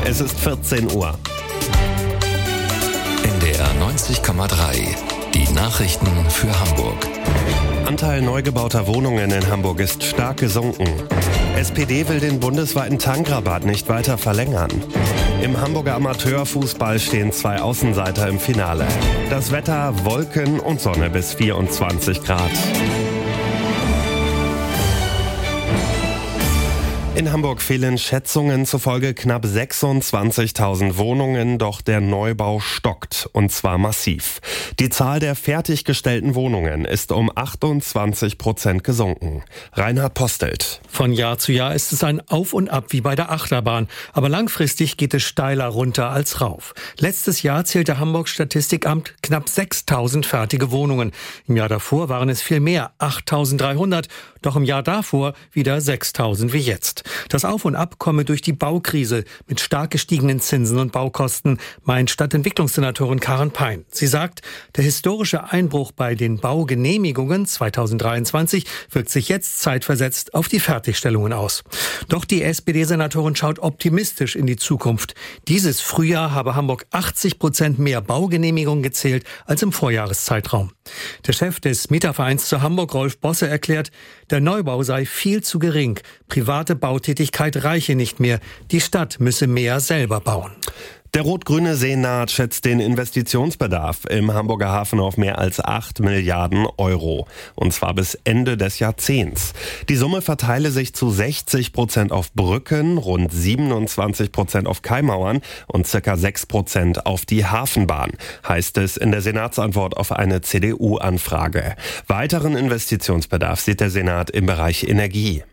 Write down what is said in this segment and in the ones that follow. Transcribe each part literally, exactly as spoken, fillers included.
Es ist vierzehn Uhr. N D R neunzig Komma drei. Die Nachrichten für Hamburg. Anteil neu gebauter Wohnungen in Hamburg ist stark gesunken. S P D will den bundesweiten Tankrabatt nicht weiter verlängern. Im Hamburger Amateurfußball stehen zwei Außenseiter im Finale. Das Wetter: Wolken und Sonne bis vierundzwanzig Grad. In Hamburg fehlen Schätzungen zufolge knapp sechsundzwanzigtausend Wohnungen, doch der Neubau stockt, und zwar massiv. Die Zahl der fertiggestellten Wohnungen ist um achtundzwanzig Prozent gesunken. Reinhard Postelt. Von Jahr zu Jahr ist es ein Auf und Ab wie bei der Achterbahn, aber langfristig geht es steiler runter als rauf. Letztes Jahr zählte Hamburgs Statistikamt knapp sechstausend fertige Wohnungen. Im Jahr davor waren es viel mehr, achttausenddreihundert, doch im Jahr davor wieder sechstausend wie jetzt. Das Auf und Ab komme durch die Baukrise mit stark gestiegenen Zinsen und Baukosten, meint Stadtentwicklungssenatorin Karen Pein. Sie sagt, der historische Einbruch bei den Baugenehmigungen zweitausenddreiundzwanzig wirkt sich jetzt zeitversetzt auf die Fertigstellungen aus. Doch die S P D-Senatorin schaut optimistisch in die Zukunft. Dieses Frühjahr habe Hamburg achtzig Prozent mehr Baugenehmigungen gezählt als im Vorjahreszeitraum. Der Chef des Mietervereins zu Hamburg, Rolf Bosse, erklärt, der Neubau sei viel zu gering. Private Bautätigkeit reiche nicht mehr. Die Stadt müsse mehr selber bauen. Der rot-grüne Senat schätzt den Investitionsbedarf im Hamburger Hafen auf mehr als acht Milliarden Euro. Und zwar bis Ende des Jahrzehnts. Die Summe verteile sich zu sechzig Prozent auf Brücken, rund siebenundzwanzig Prozent auf Kaimauern und circa sechs Prozent auf die Hafenbahn, heißt es in der Senatsantwort auf eine C D U-Anfrage. Weiteren Investitionsbedarf sieht der Senat im Bereich Energie.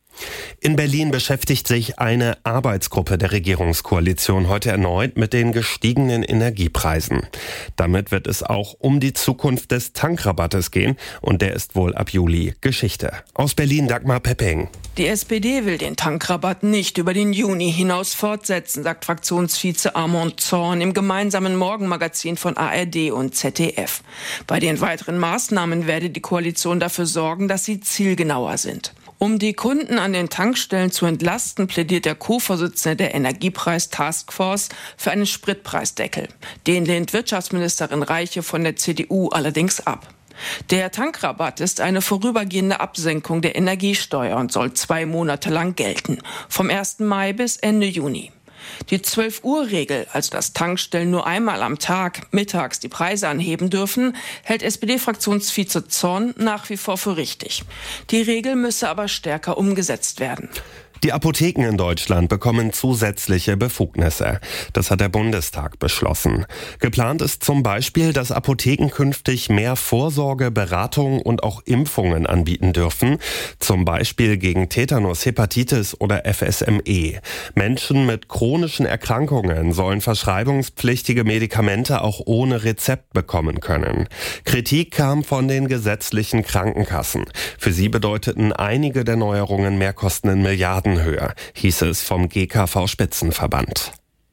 In Berlin beschäftigt sich eine Arbeitsgruppe der Regierungskoalition heute erneut mit den gestiegenen Energiepreisen. Damit wird es auch um die Zukunft des Tankrabattes gehen, und der ist wohl ab Juli Geschichte. Aus Berlin Dagmar Pepping. Die S P D will den Tankrabatt nicht über den Juni hinaus fortsetzen, sagt Fraktionsvize Armand Zorn im gemeinsamen Morgenmagazin von A R D und Z D F. Bei den weiteren Maßnahmen werde die Koalition dafür sorgen, dass sie zielgenauer sind. Um die Kunden an den Tankstellen zu entlasten, plädiert der Co-Vorsitzende der Energiepreis-Taskforce für einen Spritpreisdeckel. Den lehnt Wirtschaftsministerin Reiche von der C D U allerdings ab. Der Tankrabatt ist eine vorübergehende Absenkung der Energiesteuer und soll zwei Monate lang gelten, vom ersten Mai bis Ende Juni. Die zwölf-Uhr-Regel, also dass Tankstellen nur einmal am Tag mittags die Preise anheben dürfen, hält S P D-Fraktionsvize Zorn nach wie vor für richtig. Die Regel müsse aber stärker umgesetzt werden. Die Apotheken in Deutschland bekommen zusätzliche Befugnisse. Das hat der Bundestag beschlossen. Geplant ist zum Beispiel, dass Apotheken künftig mehr Vorsorge, Beratung und auch Impfungen anbieten dürfen. Zum Beispiel gegen Tetanus, Hepatitis oder F S M E. Menschen mit chronischen Erkrankungen sollen verschreibungspflichtige Medikamente auch ohne Rezept bekommen können. Kritik kam von den gesetzlichen Krankenkassen. Für sie bedeuteten einige der Neuerungen Mehrkosten in Milliarden höher, hieß es vom G K V-Spitzenverband.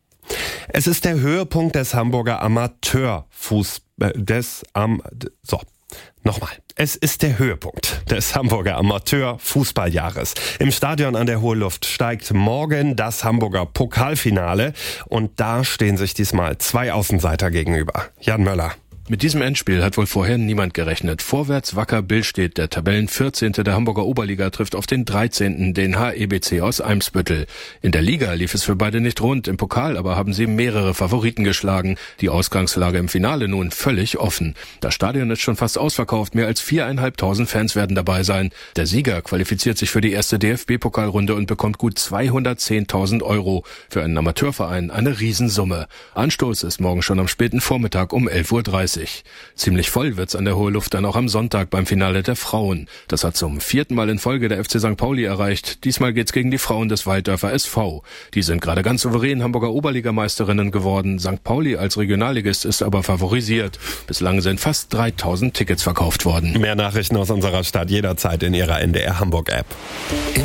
Es ist der Höhepunkt des Hamburger Amateurfuß... Äh, des... Am... So, nochmal. Es ist der Höhepunkt des Hamburger Amateurfußballjahres. Im Stadion an der Hohe Luft steigt morgen das Hamburger Pokalfinale, und da stehen sich diesmal zwei Außenseiter gegenüber. Jan Möller. Mit diesem Endspiel hat wohl vorher niemand gerechnet. Vorwärts Wacker Billstedt, der Tabellenvierzehnte der Hamburger Oberliga, trifft auf den dreizehnten, den H E B C aus Eimsbüttel. In der Liga lief es für beide nicht rund, im Pokal aber haben sie mehrere Favoriten geschlagen. Die Ausgangslage im Finale nun völlig offen. Das Stadion ist schon fast ausverkauft, mehr als viereinhalbtausend Fans werden dabei sein. Der Sieger qualifiziert sich für die erste D F B-Pokalrunde und bekommt gut zweihundertzehntausend Euro. Für einen Amateurverein eine Riesensumme. Anstoß ist morgen schon am späten Vormittag um elf Uhr dreißig. Ziemlich voll wird's an der Hohe Luft dann auch am Sonntag beim Finale der Frauen. Das hat zum vierten Mal in Folge der F C Sankt Pauli erreicht. Diesmal geht's gegen die Frauen des Walddörfer S V. Die sind gerade ganz souverän Hamburger Oberligameisterinnen geworden. Sankt Pauli als Regionalligist ist aber favorisiert. Bislang sind fast dreitausend Tickets verkauft worden. Mehr Nachrichten aus unserer Stadt jederzeit in Ihrer N D R Hamburg App.